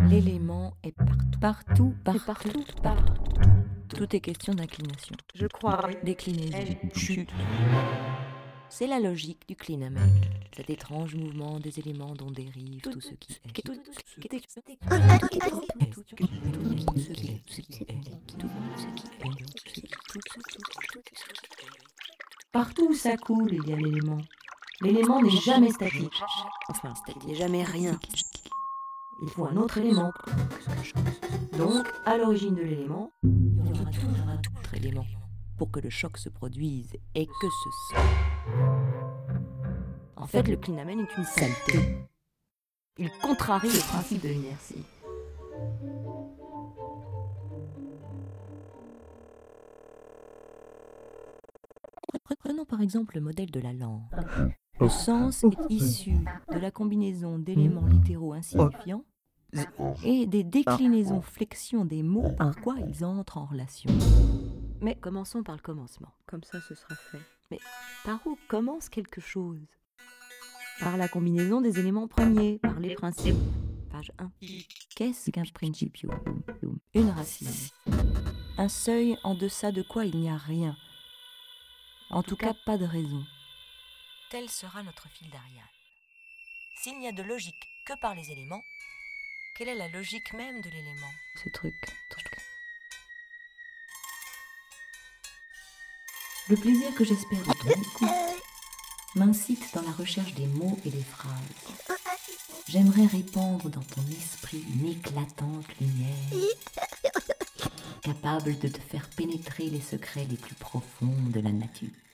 L'élément est partout. Tout est question d'inclination. Je crois. Déclinaison, chute. C'est la logique du clinamen, cet étrange mouvement des éléments dont dérive tout ce qui est. Partout où ça coule, il y a l'élément. L'élément n'est jamais statique. Enfin, il n'est jamais rien. Il faut un autre élément. Donc, à l'origine de l'élément, il y aura toujours un autre élément pour que le choc se produise et que ce soit. En fait, le clinamen est une saleté. Il contrarie le principe de l'inertie. Prenons par exemple le modèle de la langue. Le sens est issu de la combinaison d'éléments littéraux insignifiants et des déclinaisons flexions des mots par quoi ils entrent en relation. Mais commençons par le commencement. Comme ça, ce sera fait. Mais par où commence quelque chose ? Par la combinaison des éléments premiers, par les principes. Page 1. Qu'est-ce qu'un principium ? Une racine. Un seuil en deçà de quoi il n'y a rien. En tout cas, pas de raison. Tel sera notre fil d'Ariane. S'il n'y a de logique que par les éléments, quelle est la logique même de l'élément ? Ce truc. Le plaisir que j'espère de ton écoute m'incite dans la recherche des mots et des phrases. J'aimerais répandre dans ton esprit une éclatante lumière, capable de te faire pénétrer les secrets les plus profonds de la nature.